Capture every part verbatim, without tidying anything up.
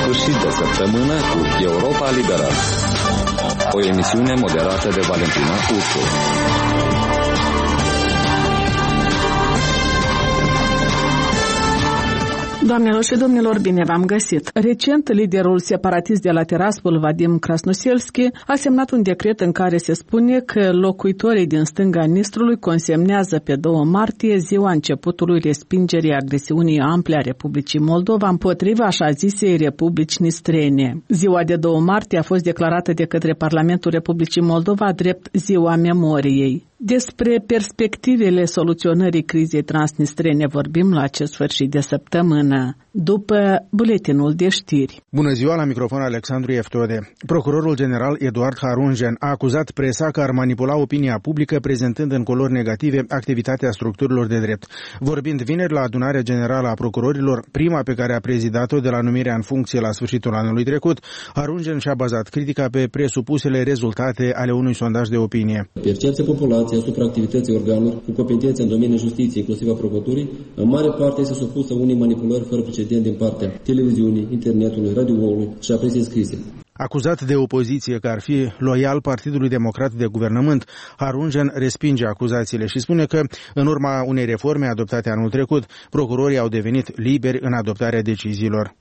sfârșit de săptămână cu Europa Liberă, o emisiune moderată de Valentina Ursu. Doamnelor și domnilor, bine v-am găsit! Recent, liderul separatist de la Tiraspol, Vadim Krasnoselski, a semnat un decret în care se spune că locuitorii din stânga Nistrului consemnează pe doi martie ziua începutului respingerii agresiunii ample a Republicii Moldova împotriva așa zisei Republici Nistrene. Ziua de doi martie a fost declarată de către Parlamentul Republicii Moldova drept ziua memoriei. Despre perspectivele soluționării crizei transnistrene vorbim la acest sfârșit de săptămână, după buletinul de știri. Bună ziua, la microfon Alexandru Eftode. Procurorul general Eduard Harunjen a acuzat presa că ar manipula opinia publică prezentând în culori negative activitatea structurilor de drept. Vorbind vineri la adunarea generală a procurorilor, prima pe care a prezidat-o de la numirea în funcție la sfârșitul anului trecut, Harunjen și-a bazat critica pe presupusele rezultate ale unui sondaj de opinie. Percepția populației asupra activității organelor cu competențe în domeniul justiției, inclusiv a procuraturii, în mare parte este supusă unei manipulări fără precedent din partea televiziunii, internetului, radioului și a presei scrise. Acuzat de opoziție că ar fi loial Partidului Democrat de Guvernământ, Harunjen respinge acuzațiile și spune că, în urma unei reforme adoptate anul trecut, procurorii au devenit liberi în adoptarea deciziilor.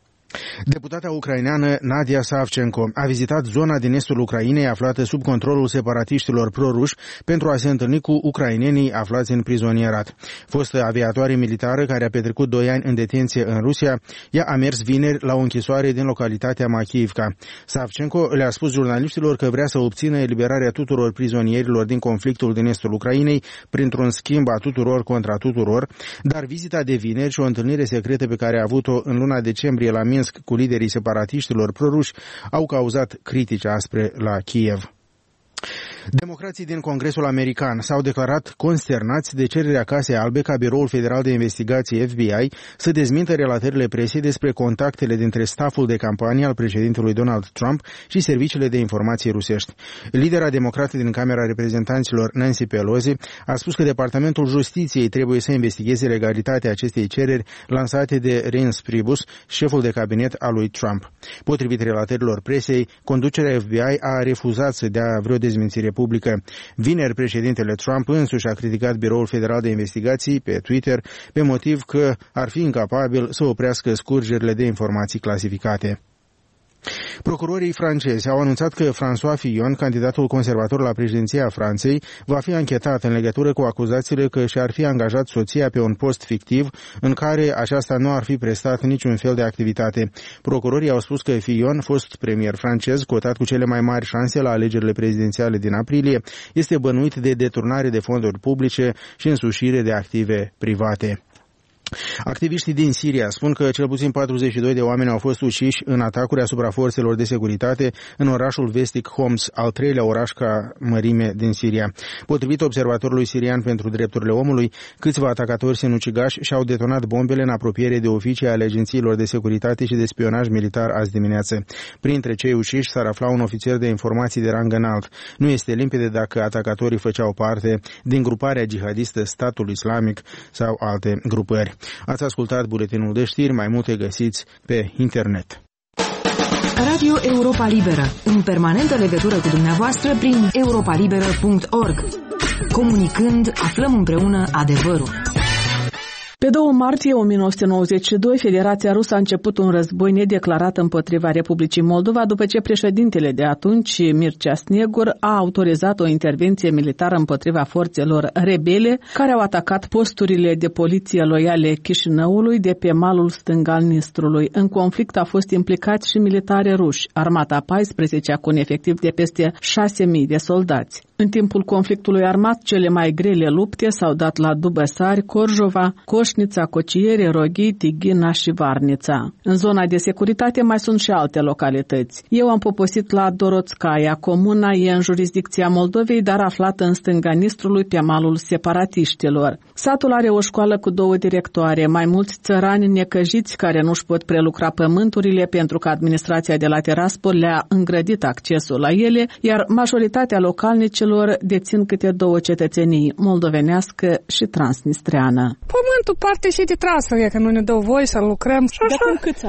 Deputata ucraineană Nadia Savchenko a vizitat zona din estul Ucrainei aflată sub controlul separatiștilor proruși pentru a se întâlni cu ucrainenii aflați în prizonierat. Fostă aviatoare militară care a petrecut doi ani în detenție în Rusia, ea a mers vineri la o închisoare din localitatea Makiivka. Savchenko le-a spus jurnaliștilor că vrea să obțină eliberarea tuturor prizonierilor din conflictul din estul Ucrainei printr-un schimb a tuturor contra tuturor, dar vizita de vineri și o întâlnire secretă pe care a avut-o în luna decembrie la Minsk cu liderii separatiștilor proruși au cauzat critici aspre la Kiev. Democrații din Congresul American s-au declarat consternați de cererea Casei Albe ca Biroul Federal de Investigații F B I să dezmintă relatările presei despre contactele dintre staful de campanie al președintelui Donald Trump și serviciile de informații rusești. Lidera democrată din Camera Reprezentanților, Nancy Pelosi, a spus că Departamentul Justiției trebuie să investigheze legalitatea acestei cereri lansate de Reince Priebus, șeful de cabinet al lui Trump. Potrivit relatărilor presei, conducerea F B I a refuzat să dea vreo dezmințire publică. Vineri, președintele Trump însuși a criticat Biroul Federal de Investigații pe Twitter pe motiv că ar fi incapabil să oprească scurgerile de informații clasificate. Procurorii francezi au anunțat că François Fillon, candidatul conservator la președinția Franței, va fi anchetat în legătură cu acuzațiile că și-ar fi angajat soția pe un post fictiv în care aceasta nu ar fi prestat niciun fel de activitate. Procurorii au spus că Fillon, fost premier francez, cotat cu cele mai mari șanse la alegerile prezidențiale din aprilie, este bănuit de deturnare de fonduri publice și însușire de active private. Activiștii din Siria spun că cel puțin patruzeci și doi de oameni au fost uciși în atacuri asupra forțelor de securitate în orașul vestic Homs, al treilea oraș ca mărime din Siria. Potrivit Observatorului Sirian pentru Drepturile Omului, câțiva atacatori sinucigași și-au detonat bombele în apropiere de oficii ale agențiilor de securitate și de spionaj militar azi dimineață. Printre cei uciși s-ar afla un ofițer de informații de rang înalt. Nu este limpede dacă atacatorii făceau parte din gruparea jihadistă Statul Islamic sau alte grupări. Ați ascultat buletinul de știri, mai multe găsiți pe internet. Radio Europa Liberă, în permanentă legătură cu dumneavoastră prin europa liberă punct org. Comunicând, aflăm împreună adevărul. Pe doi martie o mie nouă sute nouăzeci și doi, Federația Rusă a început un război nedeclarat împotriva Republicii Moldova după ce președintele de atunci, Mircea Snegur, a autorizat o intervenție militară împotriva forțelor rebele care au atacat posturile de poliție loiale Chișinăului de pe malul stâng al Nistrului. În conflict au fost implicați și militari ruși, armata a paisprezecea cu un efectiv de peste șase mii de soldați. În timpul conflictului armat, cele mai grele lupte s-au dat la Dubăsari, Corjova, Coșnița, Cociere, Roghii, Tighina și Varnița. În zona de securitate mai sunt și alte localități. Eu am poposit la Doroțcaia. Comuna e în jurisdicția Moldovei, dar aflată în stânga Nistrului pe malul separatiștilor. Satul are o școală cu două directoare, mai mulți țărani necăjiți care nu-și pot prelucra pământurile pentru că administrația de la Tiraspol le-a îngrădit accesul la ele, iar majoritatea localnicilor dețin câte două cetățenii, moldovenească și transnistreană. Pământul parte și de transfer, că nu ne dă voie să lucrăm și așa. De acum câți ani?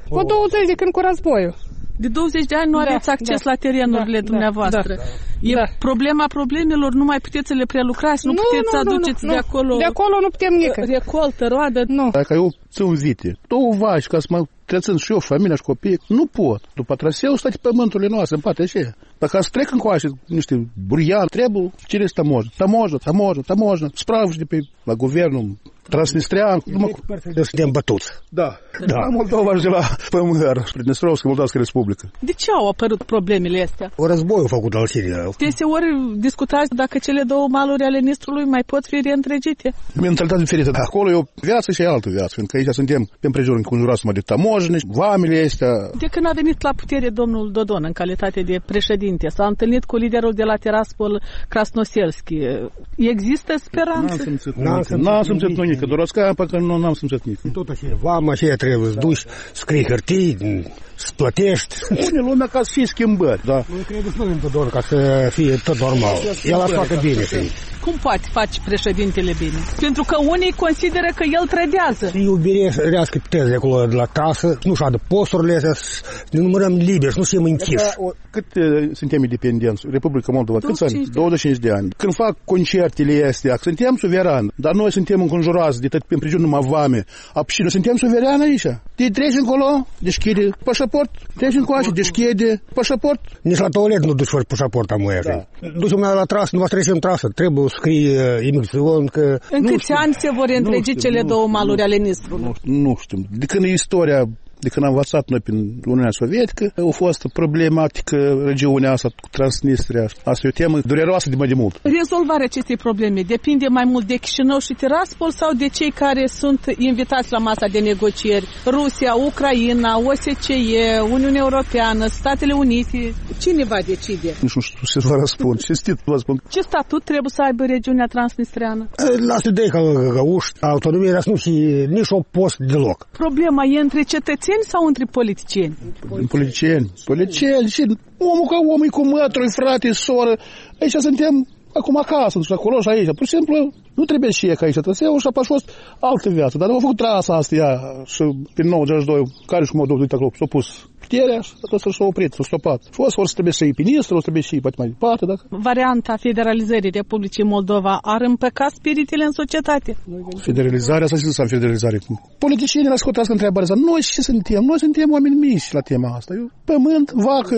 O douăzeci de când cu războiul. De douăzeci de ani nu da, aveți acces da, la terenurile da, dumneavoastră. Da, e da. problema problemelor, nu mai puteți să le prelucrați, nu, nu puteți să aduceți nu, de nu. acolo... De acolo nu putem nică. Recoltă, roadă. Nu. Dacă eu țin vite, două vaci, ca să mă trețin și eu, familia și copii, nu pot. După traseu, stai pământurile noastre, în partea aceea. Dacă să trec încoace niște burian, trebuie cere tamoja, tamoja, tamoja, tamoja, spravși de pe la guvernul transnistrean. Suntem bătuți. Da. Da. Moldova ajunge la pământ, Pridnestrovska, Moldavska Republică. De ce au apărut problemele astea? O război a făcut al Siria. Deseori discutați dacă cele două maluri ale Nistrului mai pot fi reîntregite. Mentalitate diferită. Acolo e o viață și e altă viață, fiindcă aici suntem pe împrejur înconjurați de tamojni, vamele astea. De când a venit la putere domnul Dodon în calitate de președinte, s-a întâlnit cu liderul de la Tiraspol, Krasnoselski. Există speranță? N-am simțit nimic. Că Dorosca, că nu n-am simțit nimic. Tot așa, vama aceea trebuie să duci, scrii hârtii, să plătești. Spune lumea ca să fie schimbări, da. Nu credeți noi în Dodon ca să fie tot normal. El ar facă bine. Cum poate face președintele bine? Pentru că unii consideră că el trădează. Să iubirească teze acolo de la trasă, nu șadă posturile astea, să ne numărăm liberi, să nu fim închiși. Cât suntem independenți? Republica Moldova, câți ani? douăzeci și cinci de ani. Când fac concertele astea, suntem suverani, dar noi suntem înconjurați de tot pe împrejur numai vame. Și noi suntem suverani aici. Te treci încolo, deschide pașaport, treci încoace, deschide pașaport. Nici la toalet nu duci fără pașaport am mai așa. Duci una la trasă, nu va trece în trasă, trebuie să scrii imigrațion că... În câți ani se vor întregi cele două maluri ale Nistrului? Nu știu. De când istoria... De când am învățat noi prin Uniunea Sovietică, a fost problematică regiunea asta cu Transnistria. Asta e o temă dureroasă de mai de mult. Rezolvarea acestei probleme depinde mai mult de Chișinău și Tiraspol sau de cei care sunt invitați la masa de negocieri? Rusia, Ucraina, O S C E, Uniunea Europeană, Statele Unite. Cine va decide? Nu știu ce să vă răspund. Ce stit vă spun? Ce statut trebuie să aibă regiunea transnistreană? Lasă de ca găuși, autonomia nu și nici o post deloc. Problema e între cetățeni sau între politicieni? Politicieni. Politicieni. Și omul ca om e cu mătru, frate, soră. Aici suntem acum acasă, și acolo și aici. Pur și simplu, nu trebuie și e ca aici tăseu și a fost altă viață. Dar nu a făcut trasa asta ea și prin nouăzeci și doi, care și m-au dovedit acolo, s-a pus puterea și atunci s-a oprit, s-a stopat. Și o să trebuie să iei ministru, o să trebuie să iei mai departe. Dacă... Varianta federalizării Republicii Moldova ar împăca spiritele în societate? Federalizarea, să știți, federalizare. Politicienii la scotească întrebarea asta. Noi ce suntem? Noi suntem oameni mici la tema asta. Eu, pământ, vacă.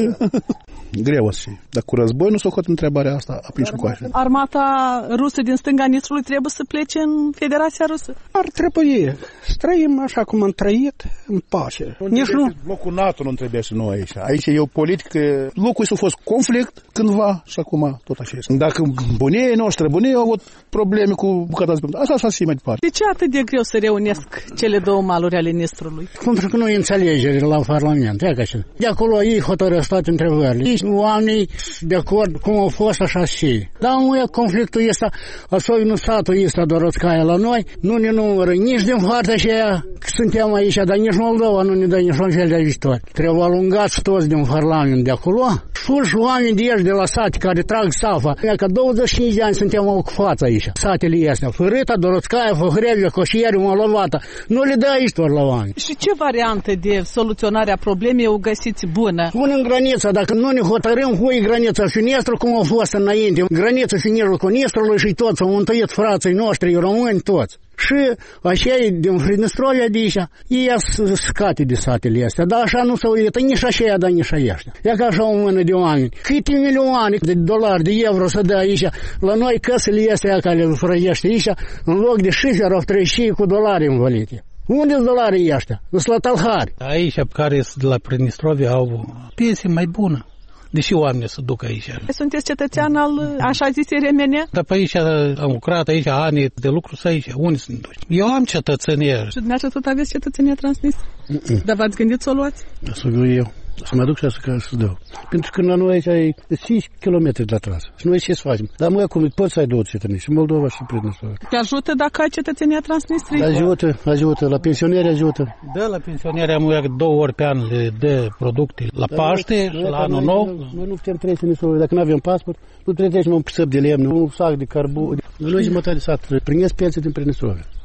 Greu să fie. Dar cu război nu s-o cot întrebarea asta, aprinși cu coașe. Armata rusă din stânga Nistrului trebuie să plece în Federația Rusă? Ar trebui. Să trăim așa cum am trăit, în pace. Nici nu. Locul NATO nu trebuie și noi aici. Aici e o politică. Locul s-a fost conflict cândva și acum tot așa. Dacă bunii noștri, bunii au avut probleme cu bucata de pământ, asta să fie mai departe. De ce e atât de greu să reunesc cele două maluri ale Nistrului? Pentru că nu e înțelegere la Parlament. De acolo ei hotărăsc toate întrebările. Oamenii de acord cum au fost așa și. Dar nu e conflictul ăsta, особенно satul ăsta Doroscaia la noi, nu ne numără nici din partea aceea că suntem aici, dar nici Moldova nu ne dă niciun fel de ajutor. Trebuie alungați toți din Parlament de acolo. Sulși oameni de aici, de la sate, care trag safa. Că douăzeci și cinci de ani suntem ocupați aici. Satele astea. Fărâta, Doroscaia, Făhrevia, Coșieri, Molovata. Nu le dă ajutor la oameni. Și ce variantă de soluționare a problemei o găsiți bună? Punem granița, dacă nu ne hotărâm cu granița și Nistru, cum a fost înainte. Granița și Nistru Nistrului și toți au întâlnit frații noștri, români, toți. Și așa din Pridnestrovia de aici, ei scate de satele astea, dar așa nu se uită nici așa, dar nici așa. E ca așa o mână de oameni. Câte milioane de dolari, de euro să dă aici, la noi căsele astea care le frăgește aici, în loc de șiferov treizeci cu dolari învălite. Unde-s dolarii ăștia? Sunt la Talhari. Aici, care sunt de la Pridnestrovia, au pensie mai bună. Deși oamenii se duc aici. Sunteți cetățean al așa zise R M N? Dar pe aici am lucrat, aici ani de lucru să aici. Unde să ne duci? Eu am cetățenie. Și dumneavoastră tot aveți cetățenia Transnistria? Mm-mm. Dar v-ați gândit să o luați? Să o eu. Să mă duc și să să dau. Pentru că la noi aici e cinci kilometri de la trasă. Și noi ce să facem? Dar mă acum poți să ai două cetățenii, și Moldova și Pridnestrovia. Te ajută dacă ai cetățenia Transnistriei? Ajută, ajută. La pensioneri ajută. Da, la pensioneri am două ori pe an de producte. La Paște și la Anul Nou. Noi nu putem trece în Nistrului. Dacă nu avem pasport, nu trebuie să trecem un săp de lemn, un sac de carbon. Noi jumătate de sat primesc pensie din Pridnestrovia.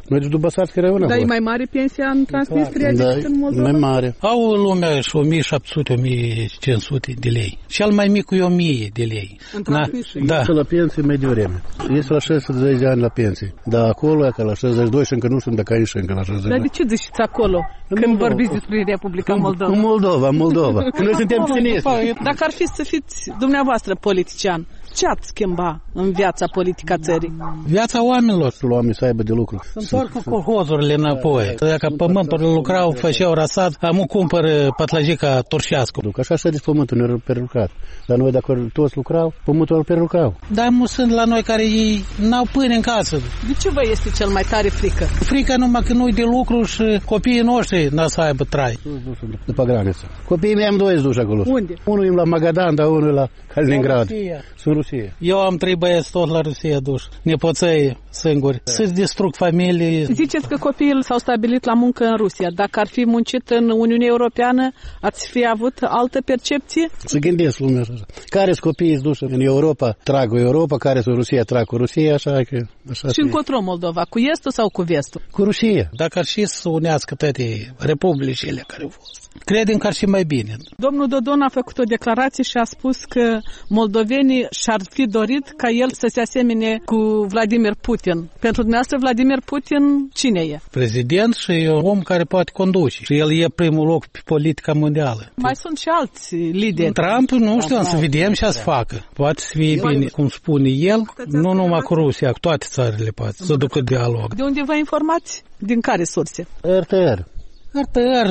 Noi de Dubăsarți care rămână. Dar e mai mare pensia în Transnistria decât în Moldova? Mai mare. Au lumea și o mie șapte sute - o mie cinci sute de lei. Cel mai mic e o mie de lei. În Transnistria? Da. Este la pensie mai devreme. Este la șaizeci de ani la pensie. Dar acolo e ca la șaizeci și doi și încă nu sunt dacă aici încă la șaizeci de doi. Dar de ce ziceți acolo când vorbiți despre Republica Moldova? În Moldova, Moldova. Noi suntem ținesti. Dacă ar fi să fiți dumneavoastră politician, ce ați schimba în viața politică a țării? Viața oamenilor. Să oamenii să aibă de lucru. Să întorc cu colhozurile înapoi. Dacă pământurile lucrau, făceau rasat, amu cumpără pătlăjica turșească. Așa și de pământul ne-au prelucrat. La noi, dacă toți lucrau, pământul îl prelucrau. Dar mu sunt la noi care ei n-au pâine în casă. De ce vă este cel mai tare frică? Frica numai că nu-i de lucru și copiii noștri n-au să aibă trai. După graniță. Copiii mei am doi duși acolo. Unde? Unul e la Magadan, dar unul e la Kaliningrad. Sunt Rusia. Eu am trei băieți tot la Rusia duși. Nepoței singuri. Să-ți distrug familii. Ziceți că copiii s-au stabilit la muncă în Rusia. Dacă ar fi muncit în Uniunea Europeană, ați fi avut altă percepție? Să gândesc lumea așa. Care-s copiii duși în Europa, trag cu Europa, care-s în Rusia, trag cu Rusia, așa că... Așa și încotro Moldova, cu estul sau cu vestul? Cu Rusia. Dacă ar și să unească toate republicile care au fost, credem că ar fi mai bine. Domnul Dodon a făcut o declarație și a spus că moldovenii și-ar fi dorit ca el să se asemene cu Vladimir Putin. Pentru dumneavoastră, Vladimir Putin, cine e? Prezident și e un om care poate conduce. Și el e primul loc pe politica mondială. Mai sunt și alți lideri. Trump, nu știu, să vedem ce să facă. Poate să fie bine, cum spune el, nu numai cu Rusia, cu toate țările poate să ducă dialog. De unde vă informați? Din care surse? R T R. R T R,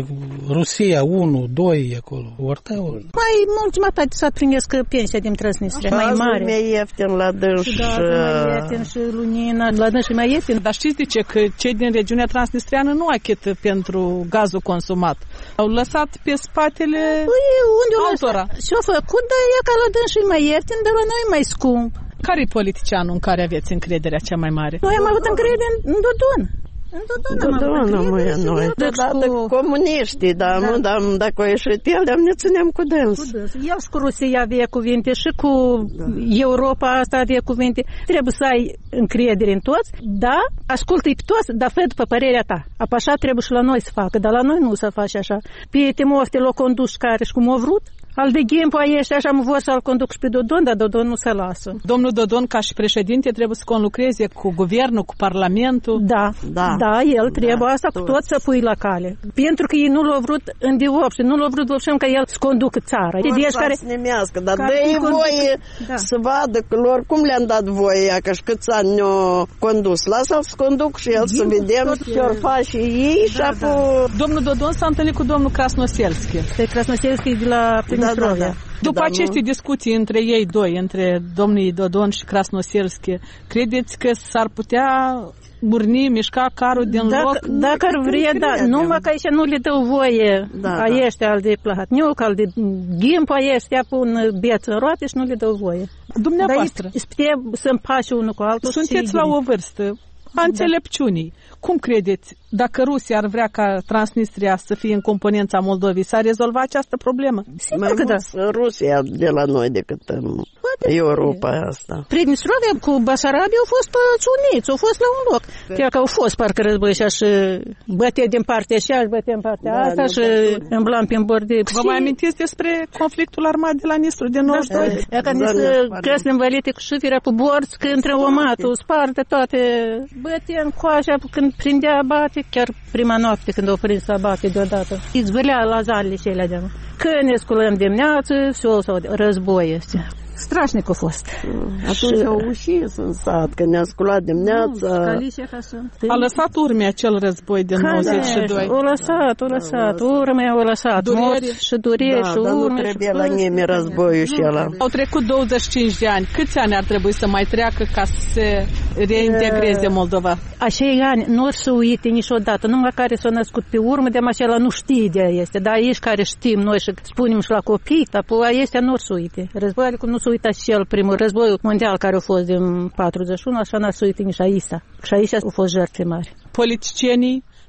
Rusia unu, doi, acolo, R T R. Mai mult jumătate s-a primesc pensia din Transnistria, mai mare. Mai ieftin la dâns. Și da, mai ieftin și lunina, la dâns și mai ieftin. Dar știți de ce? Că cei din regiunea transnistriană nu achită pentru gazul consumat. Au lăsat pe spatele păi, unde altora. Și-au făcut, dar e ca la dâns și mai ieftin, dar la noi mai scump. Care e politicianul în care aveți încrederea cea mai mare? Noi am avut încredere în Dodon. Dodon am avut noi. Deodată comuniștii, dar nu, dar dacă a ieșit el, ne țineam cu dâns. El și cu Rusia avea cuvinte și cu Europa asta avea cuvinte. Trebuie să ai încredere în toți, da, ascultă-i pe toți, dar fă după părerea ta. Apă așa trebuie și la noi să facă, dar la noi nu se face așa. Pe Timofte l-o condus care și cum au vrut. Al de Ghimpu ești așa, mă vor să-l conduc și pe Dodon, dar Dodon nu se lasă. Domnul Dodon, ca și președinte, trebuie să conlucreze cu guvernul, cu parlamentul. Da, da, da el trebuie da, asta cu tot să pui la cale. Pentru că ei nu l-au vrut în diop și nu l-au vrut văpșăm ca el să conducă țara. Vor să care, să nemească, dar dă-i voie da. Să vadă că lor cum le-am dat voie, că și câți ani ne-au condus. Lasă-l să conduc și el Din să vedem ce-or face ei și da, apoi... Da. Domnul Dodon s-a întâlnit cu domnul Krasnoselski. Pe Krasnoselski de la Da, da, da. După da, aceste nu? discuții între ei doi, între domnii Dodon și Krasnoselski, credeți că s-ar putea urni, mișca carul din dacă, loc? Dacă ar vrea, da, numai că aici nu le dă voie da, a da. ăștia al de Plahatniuc, al de Ghimpu, a ăștia pun beță în roate și nu le dă voie. Dumneavoastră. Dar putea să împace unul cu altul. Sunteți la o vârstă a înțelepciunii. Cum credeți, dacă Rusia ar vrea ca Transnistria să fie în componența Moldovei, s-ar rezolva această problemă? Mai mult da. Rusia de la noi decât în Europa asta. Pridnistrovia cu Basarabia au fost păți uniți, au fost la un loc. Chiar că au fost parcă război și aș bătea din partea așa, aș bătea în partea da, asta și îmblam pe borde. Vă mai amintiți despre conflictul armat de la Nistru din nouăzeci și doi? Da, că ne să crăsne învălite cu șufirea cu borți, că între omatul sparte toate, bătea în coașa când prindea bate, chiar prima noapte când au prins să bate deodată. Îi zvârlea la zalele și ele de că ne sculăm dimineață și o sau război este. Strașnic a fost. Atunci au ușit în sat, că ne-a sculat dimineața. A lăsat urme acel război din nouăzeci și doi. O lăsat, o lăsat, urme o lăsat. Durere. Și durere da, și urme. Dar nu trebuie la nimeni războiul și ăla. Au trecut douăzeci și cinci de ani. Câți ani ar trebui să mai treacă ca să se reintegreze Moldova? Acei ani nu se uite niciodată. Numai care s-au născut pe urmă, de acela nu știe de este. Dar aici care știm noi și spunem și la copii, apoi este nu se uite. Războiul cum nu se uită și el primul război mondial care a fost din patruzeci și unu, așa n-a se uită nici aici. Și aici au fost jertfe mari. Politicienii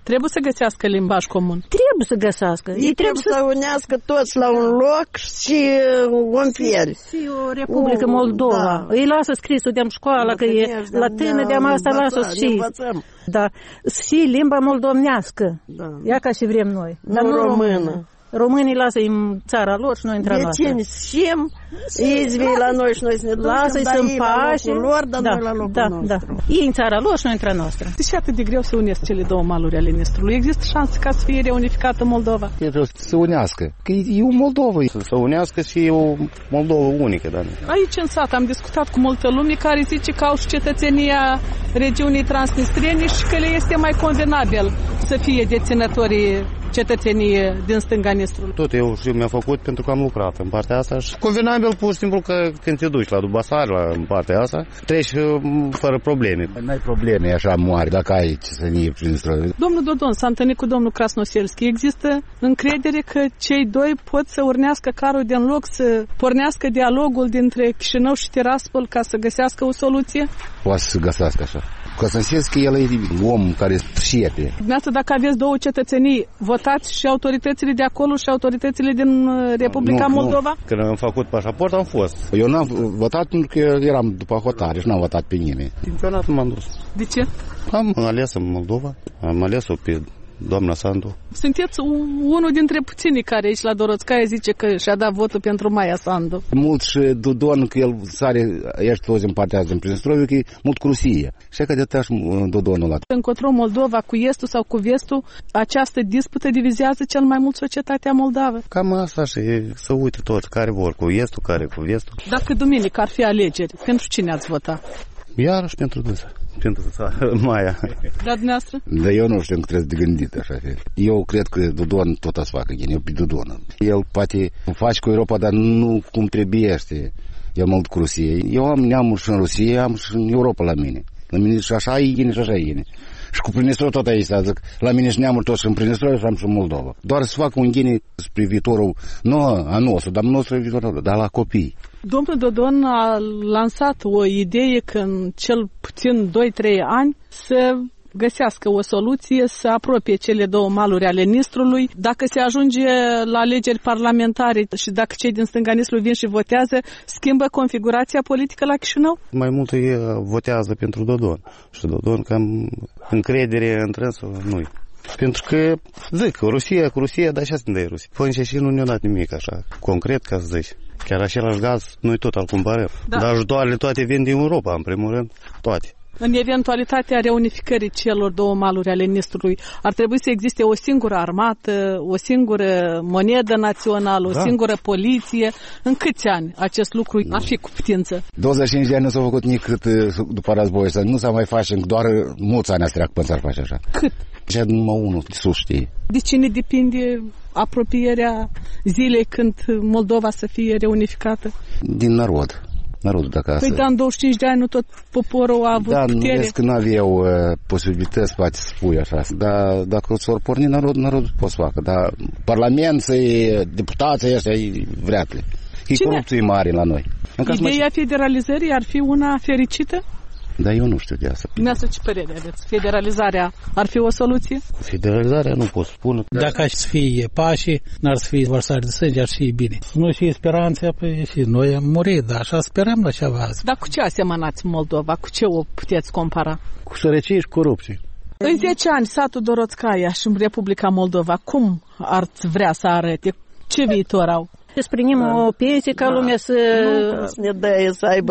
Trebuie să găsească limbaj comun. Trebuie să găsească. Ei, Ei trebuie să... să unească toți la un loc și un fel. Și o Republică o, Moldova. Da. Îi lasă scrisul de-am școală, că e latină, de-am asta lasă și... Da. Și limba moldomnească. Da. Ia ca și vrem noi. Dar nu română. Românii lasă în țara lor și noi intră în noastră. De ce ne știm? Ei zvei la noi și noi să ne ducem, lasă-i dar ei la locul lor, dar da, noi la locul da, nostru. Da. Ei în țara lor și noi intră în noastră. De ce atât de greu să unesc cele două maluri ale Nistrului? Există șanse ca să fie reunificată Moldova? Trebuie să se unească. Că e o Moldova. Să se unească și e o Moldova unică. Dar... Aici în sat am discutat cu multă lume care zice că au și cetățenia regiunii transnistriene și că le este mai convenabil să fie deținătorii cetățenie din stânga Nistrului. Tot eu și mi-a făcut pentru că am lucrat în partea asta și convenabil pur și simplu că când te duci la Dubasar, la partea asta, treci fără probleme. N-ai probleme așa mari dacă ai ce să ne iei prin străzi. Domnul Dodon s-a întâlnit cu domnul Krasnoselski. Există încredere că cei doi pot să urnească carul din loc, să pornească dialogul dintre Chișinău și Tiraspol ca să găsească o soluție? Poate să găsească așa. Krasnoselski, el e om care șiepe. Dumneavoastră, dacă aveți două cetățenii, votați și autoritățile de acolo și autoritățile din Republica nu, Moldova? Nu. Când am făcut pașaport, am fost. Eu n-am votat pentru că eram după hotare și n-am votat pe nimeni. Niciodată m-am dus. De ce? Am ales în Moldova, am ales-o pe doamna Sandu. Sunteți unul dintre puținii care aici la Doroțcaia zice că și-a dat votul pentru Maia Sandu. Mult și Dodon, că el sare, ești toți în partea asta, în Prinăstroviu, că e mult cu Rusia. Și că de tași Dodonul ăla. Încotro Moldova, cu estul sau cu vestul, această dispută divizează cel mai mult societatea moldavă. Cam asta și să uite toți care vor cu estul, care cu vestul. Dacă duminică ar fi alegeri, pentru cine ați vota? Iarăși pentru dânsa. Pentru Maia. Da, dumneavoastră? Dar eu nu știu încă trebuie de gândit așa fel. Eu cred că Dodon tot să facă, eu pe Dodon. El poate face cu Europa, dar nu cum trebuiește. El mult cu Rusia. Eu am neamul și în Rusia, am și în Europa la mine. La mine și așa e gine și așa e gine. Și cu Prinestru tot aici, zic, la mine și neamul tot și în Prinestru și am și în Moldova. Doar să facă un ghine spre viitorul, nu a nostru, dar nostru viitorul, dar la copii. Domnul Dodon a lansat o idee că în cel puțin doi trei ani să găsească o soluție să apropie cele două maluri ale Nistrului. Dacă se ajunge la alegeri parlamentare și dacă cei din stânga Nistrului vin și votează, schimbă configurația politică la Chișinău? Mai mult ei votează pentru Dodon. Și Dodon cam încredere întrânsul nu-i. Pentru că, zic, Rusia cu Rusia, dar așa se dă Rusia. Până și nu ne-a dat nimic așa, concret, ca să zici. Chiar același gaz, noi tot îl cumpărăm. Da. Dar ajutoarele toate vin din Europa, în primul rând, toate. În eventualitatea reunificării celor două maluri ale Nistrului, ar trebui să existe o singură armată, o singură monedă națională, o da. singură poliție. În câți ani acest lucru ar fi cu putință? douăzeci și cinci de ani nu s-a făcut nicât după război, să nu s-a mai face, doar mulți ani astreacă până s-ar face așa. Cât? Și numai unul, sus știe. De cine depinde apropierea zilei când Moldova să fie reunificată? Din narod. Narodul, dacă păi, dar în douăzeci și cinci de ani nu tot poporul a avut da, putere? Da, nu vezi că nu aveau uh, posibilități, poate să spui așa. Dar dacă s-or porni narodul, narodul poate să facă. Dar parlamenții, deputații ăștia, vreatle. E corupție mare la noi. Ideea federalizării ar fi una fericită? Dar eu nu știu de asta. Dumneavoastră ce părere aveți? Federalizarea ar fi o soluție? Federalizarea nu pot spune. Dacă aș fi pașii, n-ar să fie vărsare de sânge, ar fi bine. Nu și speranța, păi și noi am murit, dar așa sperăm la ceva. Dar cu ce asemănați Moldova? Cu ce o puteți compara? Cu sărăcie și corupție. În zece ani, satul Doroțcaia și Republica Moldova, cum ar vrea să arate? Ce viitor au? Să sprinim da. o pensie ca da. lumea să... Nu să ne dă să aibă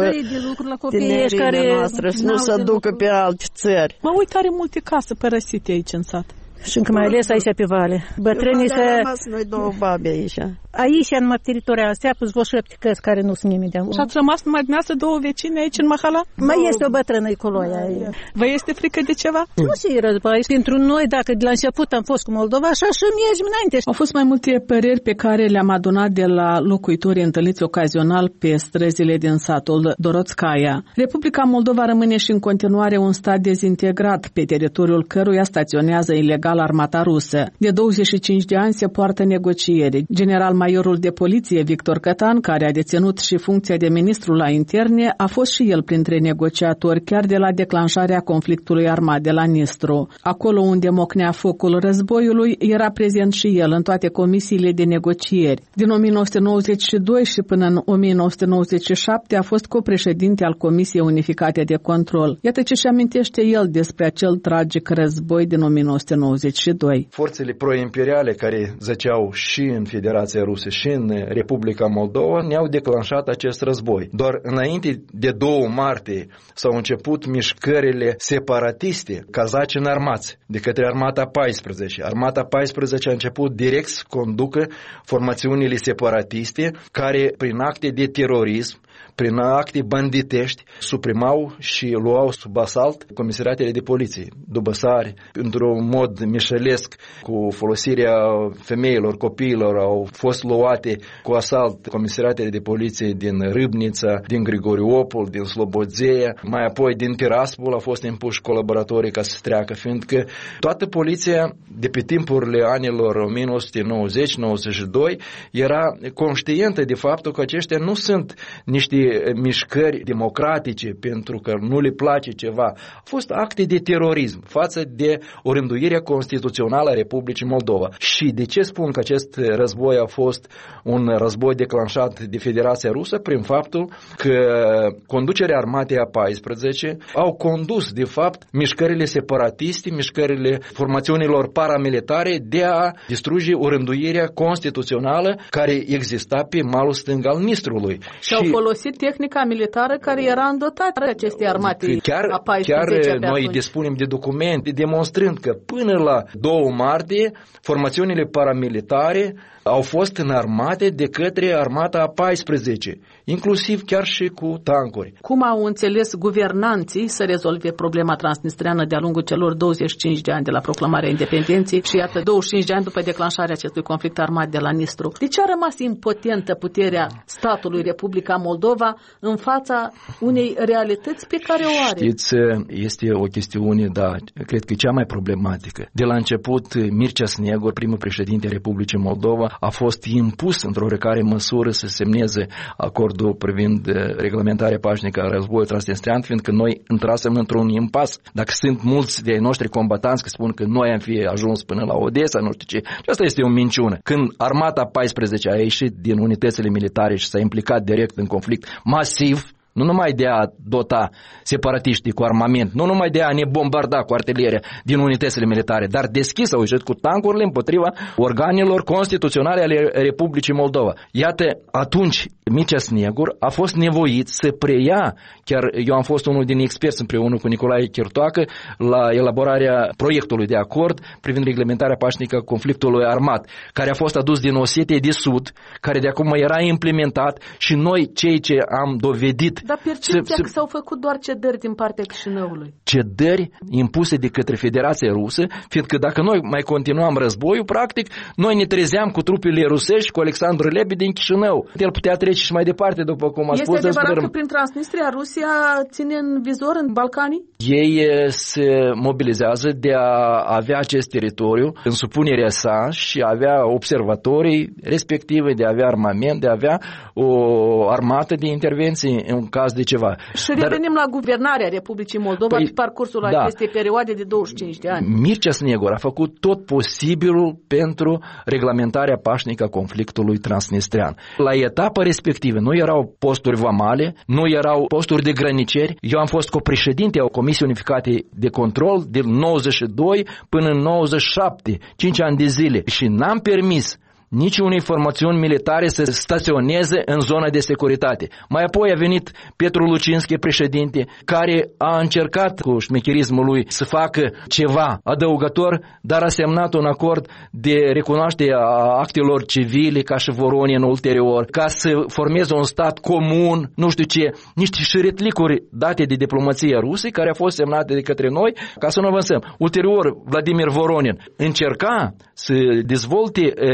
tinerii care noastră, să nu se ducă pe alte țări. Mă uit, are multe case părăsite aici în sat. Și încă mai ales aici pe vale. Bătrânii să... Am rămas noi două babe aici. Aici, în teritoria astea, pus vă șapte căs care nu sunt nimeni de acolo. Și ați rămas numai dumneavoastră două vecine aici în Mahala? Mai este o bătrână acolo. Vă este frică de ceva? Nu se război. Pentru noi, dacă de la început am fost cu Moldova, așa și mergem înainte. Au fost mai multe păreri pe care le-am adunat de la locuitorii întâlniți ocazional pe străzile din satul Doroțcaia. Republica Moldova rămâne și în continuare un stat dezintegrat, pe teritoriul căruia staționează ilegal ilegal armata rusă. De douăzeci și cinci de ani se poartă negocieri. General-majorul de poliție Victor Cătan, care a deținut și funcția de ministru la interne, a fost și el printre negociatori chiar de la declanșarea conflictului armat de la Nistru. Acolo unde mocnea focul războiului, era prezent și el în toate comisiile de negocieri. Din o mie nouă sute nouăzeci și doi și până în o mie nouă sute nouăzeci și șapte a fost copreședinte al Comisiei Unificate de Control. Iată ce și amintește el despre acel tragic război din o mie nouă sute nouăzeci și doi. Forțele pro-imperiale care zăceau și în Federația Rusă și în Republica Moldova ne-au declanșat acest război. Doar înainte de doi martie s-au început mișcările separatiste, cazaci înarmați, de către Armata paisprezece. Armata paisprezece a început direct să conducă formațiunile separatiste care, prin acte de terorism, prin acte banditești, suprimau și luau sub asalt comisariatele de poliție, Dubăsari, într-un mod mișelesc, cu folosirea femeilor, copiilor, au fost luate cu asalt comisariatele de poliție din Râbnița, din Grigoriopol, din Slobodzeia, mai apoi din Tiraspol au fost impuși colaboratorii ca să treacă, fiindcă toată poliția, de pe timpurile anilor o mie nouă sute nouăzeci nouăzeci și doi, era conștientă de faptul că aceștia nu sunt niște mișcări democratice pentru că nu le place ceva. Au fost acte de terorism față de o rânduire constituțională a Republicii Moldova. Și de ce spun că acest război a fost un război declanșat de Federația Rusă? Prin faptul că conducerea armatei a paisprezece au condus, de fapt, mișcările separatiste, mișcările formațiunilor paramilitare de a distruge o rânduire constituțională care exista pe malul stâng al Nistrului. Și au folosit tehnica militară care era în dotare acestei armate chiar, a paisprezece. Chiar noi dispunem de documente demonstrând că până la doi martie formațiunile paramilitare au fost înarmate de către armata a paisprezece, inclusiv chiar și cu tancuri. Cum au înțeles guvernanții să rezolve problema transnistreană de-a lungul celor douăzeci și cinci de ani de la proclamarea independenței și iată douăzeci și cinci de ani după declanșarea acestui conflict armat de la Nistru? De ce a rămas impotentă puterea statului Republica Moldova în fața unei realități pe care o are? Știți, este o chestiune, da, cred că cea mai problematică. De la început, Mircea Snegur, primul președinte Republicii Moldova, a fost impus într-o oarecare măsură să semneze acordul privind reglementarea pașnică a războiului transnistrean, fiindcă noi intrasem într-un impas. Dacă sunt mulți de noștri combatanți că spun că noi am fi ajuns până la Odessa, nu știu ce, asta este o minciună. Când armata paisprezece a ieșit din unitățile militare și s-a implicat direct în conflict masiv, nu numai de a dota separatiștii cu armament, nu numai de a ne bombarda cu artileria din unitățile militare, dar deschis au ieșit cu tancurile împotriva organelor constituționale ale Republicii Moldova. Iată, atunci Mircea Snegur a fost nevoit să preia, chiar eu am fost unul din experți împreună cu Nicolae Chirtoacă la elaborarea proiectului de acord privind reglementarea pașnică a conflictului armat, care a fost adus din Osetia de Sud, care de acum era implementat și noi, cei ce am dovedit. Dar percepția că s-au făcut doar cedări din partea Chișinăului. Cedări impuse de către Federația Rusă, fiindcă dacă noi mai continuam războiul, practic, noi ne trezeam cu trupele rusești, cu Alexandru Lebed din Chișinău. El putea trece și mai departe, după cum a este spus. Este adevărat că prin Transnistria Rusia ține în vizor în Balcanii? Ei se mobilizează de a avea acest teritoriu în supunerea sa și a avea observatorii respective, de a avea armament, de a avea o armată de intervenție în caz de ceva. Și revenim Dar, la guvernarea Republicii Moldova păi, pe parcursul da. acestei perioade de douăzeci și cinci de ani. Mircea Snegur a făcut tot posibilul pentru reglementarea pașnică a conflictului transnistrean. La etapa respectivă nu erau posturi vamale, nu erau posturi de grăniceri. Eu am fost copreședinte a Comisiei Unificate de Control din nouăzeci și doi până în nouăzeci și șapte, cinci ani de zile și n-am permis nici unei formațiuni militare să staționeze în zona de securitate. Mai apoi a venit Petru Lucinski, președinte, care a încercat cu șmecherismul lui să facă ceva adăugător, dar a semnat un acord de recunoaștere a actelor civile ca și Voronin ulterior, ca să formeze un stat comun, nu știu ce, niște șiretlicuri date de diplomația rusă care a fost semnate de către noi ca să nu avansăm. Ulterior, Vladimir Voronin încerca să dezvolte relații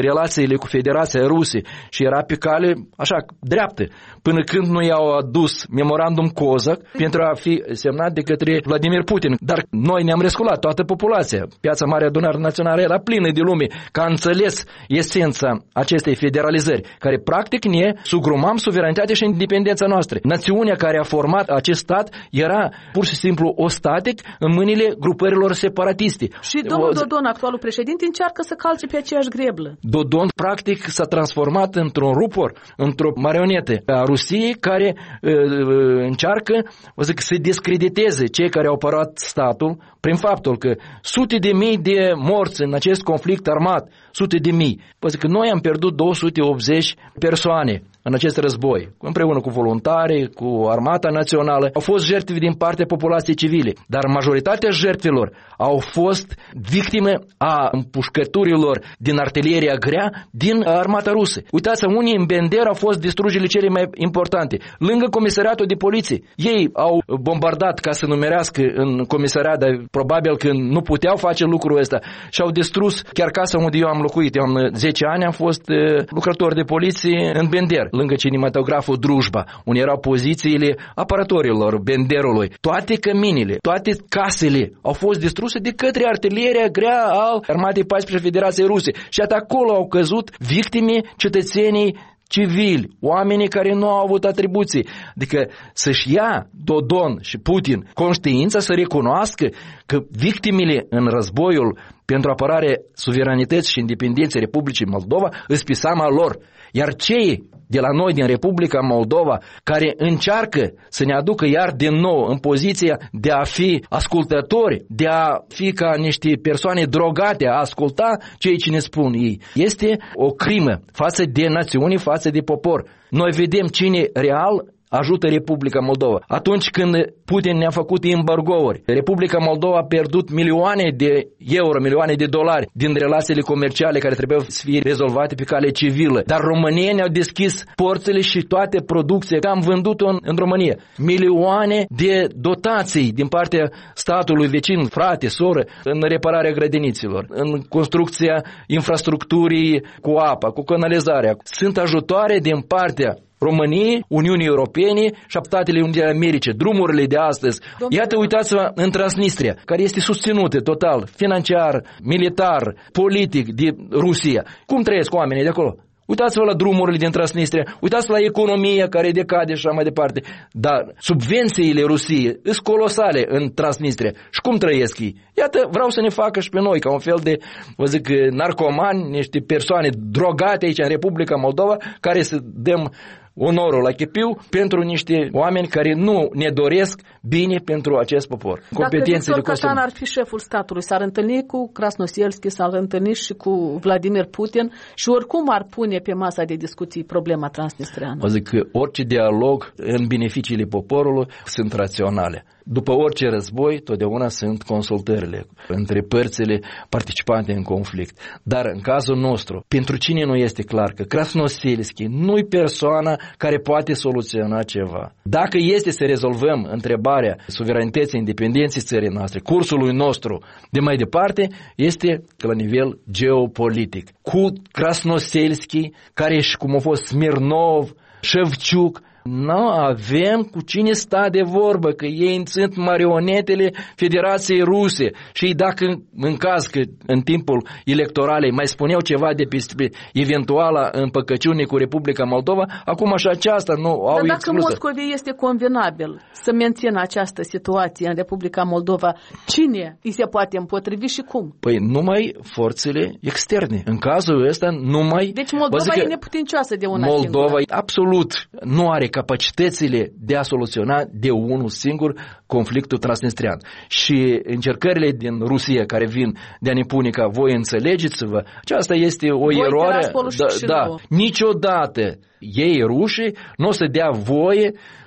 relațiile cu Federația Rusă și era pe cale așa dreaptă, până când nu i-au adus memorandum Kozak pentru a fi semnat de către Vladimir Putin. Dar noi ne-am resculat, toată populația. Piața Mare Adunare Națională era plină de lume, că a înțeles esența acestei federalizări, care practic ne sugrumam suveranitatea și independența noastră. Națiunea care a format acest stat era pur și simplu ostatic în mâinile grupărilor separatiste. Și domnul Dodon, actualul președinte, încearcă să calce pe aceeași greblă. Dodon practic s-a transformat într-un rupor, într-o marionetă a Rusiei care uh, încearcă, o zic, să discrediteze cei care au apărat statul prin faptul că sute de mii de morți în acest conflict armat, sute de mii. O zic că noi am pierdut două sute optzeci persoane în acest război, împreună cu voluntari, cu Armata Națională. Au fost jertfe din partea populației civile, dar majoritatea jertfelor au fost victime a împușcăturilor din artileria grea din Armata Rusă. Uitați, unii în Bender au fost distrugerile cele mai importante. Lângă comisariatul de poliție. Ei au bombardat ca să numerească în comisariat, dar probabil că nu puteau face lucrul ăsta și au distrus chiar casa unde eu am locuit. Eu am zece ani, am fost lucrător de poliție în Bender, lângă cinematograful Drujba, unde erau pozițiile apărătorilor Benderului. Toate căminile, toate casele au fost distruse de către artileria grea al Armatei paisprezece Federației Ruse. Și atât acolo au căzut victime cetățenii civili, oamenii care nu au avut atribuții. Adică să-și ia Dodon și Putin conștiința să recunoască că victimele în războiul pentru apărare suveranității și independenței Republicii Moldova îs pe seama lor. Iar cei de la noi din Republica Moldova care încearcă să ne aducă iar din nou în poziția de a fi ascultători, de a fi ca niște persoane drogate, a asculta ceea ce ne spun ei, este o crimă față de națiune, față de popor. Noi vedem cine real ajută Republica Moldova. Atunci când Putin ne-a făcut embargouri, Republica Moldova a pierdut milioane de euro, milioane de dolari din relațiile comerciale care trebuiau să fie rezolvate pe cale civilă. Dar România ne-au deschis porțile și toate producția că am vândut-o în, în România. Milioane de dotații din partea statului vecin, frate, soră, în repararea grădiniților, în construcția infrastructurii cu apa, cu canalizarea. Sunt ajutoare din partea României, Uniunii Europene și a Statele Unite ale Americii, drumurile de astăzi. Iată, uitați-vă în Transnistria, care este susținută total, financiar, militar, politic de Rusia. Cum trăiesc oamenii de acolo? Uitați-vă la drumurile din Transnistria, uitați-vă la economia care decade și așa mai departe. Dar subvențiile Rusiei sunt colosale în Transnistria. Și cum trăiesc ei? Iată, vreau să ne facă și pe noi, ca un fel de, vă zic, narcomani, niște persoane drogate aici în Republica Moldova, care să dăm onorul la chipiu pentru niște oameni care nu ne doresc bine pentru acest popor. Dacă Victor Catan ar fi șeful statului, s-ar întâlni cu Krasnoselski, s-ar întâlni și cu Vladimir Putin și oricum ar pune pe masa de discuții problema transnistreană. O zic că orice dialog în beneficiile poporului sunt raționale. După orice război, totdeauna sunt consultările între părțile participante în conflict. Dar în cazul nostru, pentru cine nu este clar că Krasnoselski nu-i persoana care poate soluționa ceva. Dacă este să rezolvăm întrebarea suveranității, independenței țării noastre, cursului nostru de mai departe, este la nivel geopolitic. Cu Krasnoselski, care și cum a fost Smirnov, Șevciuc, nu avem cu cine sta de vorbă, că ei sunt marionetele Federației Ruse și dacă în caz că în timpul electoralei mai spuneau ceva de pe eventuala împăcăciune cu Republica Moldova, acum așa aceasta nu au exclusă. Dar dacă Moscovia este convenabil să mențină această situație în Republica Moldova, cine îi se poate împotrivi și cum? Păi numai forțele externe. În cazul ăsta numai... Deci Moldova e neputincioasă de una Moldova singură. Moldova absolut nu are capacitățile de a soluționa de unul singur conflictul transnistrian. Și încercările din Rusia care vin de a ne pune ca voi înțelegeți-vă, aceasta este o voi eroare. Da, da. Niciodată ei rușii nu o să dea voie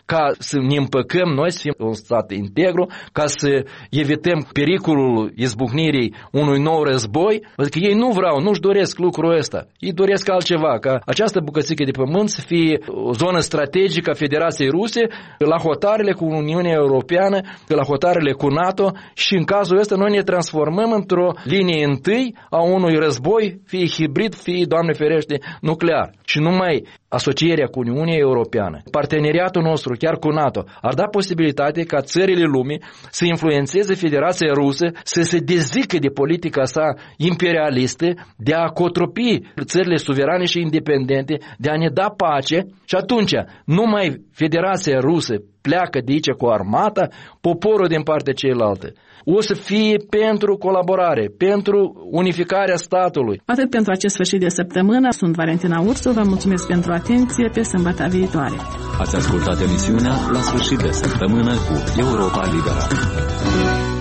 ca să ne împăcăm noi, să fim un stat integru, ca să evităm pericolul izbucnirii unui nou război, pentru că ei nu vreau, nu-și doresc lucrul ăsta. Ei doresc altceva, ca această bucățică de pământ să fie o zonă strategică a Federației Ruse, la hotarele cu Uniunea Europeană, la hotarele cu NATO și în cazul ăsta noi ne transformăm într-o linie întâi a unui război, fie hibrid, fie, Doamne ferește, nuclear. Și numai asocierea cu Uniunea Europeană, parteneriatul nostru chiar cu NATO, ar da posibilitate ca țările lumii să influențeze Federația Rusă să se dezică de politica sa imperialistă, de a cotropi țările suverane și independente, de a ne da pace și atunci numai Federația Rusă pleacă de aici cu armata, poporul din partea cealaltă o să fie pentru colaborare, pentru unificarea statului. Atât pentru acest sfârșit de săptămână. Sunt Valentina Ursu, vă mulțumesc pentru atenție, pe sâmbătă viitoare. Ați ascultat emisiunea La sfârșit de săptămână cu Europa Liberă.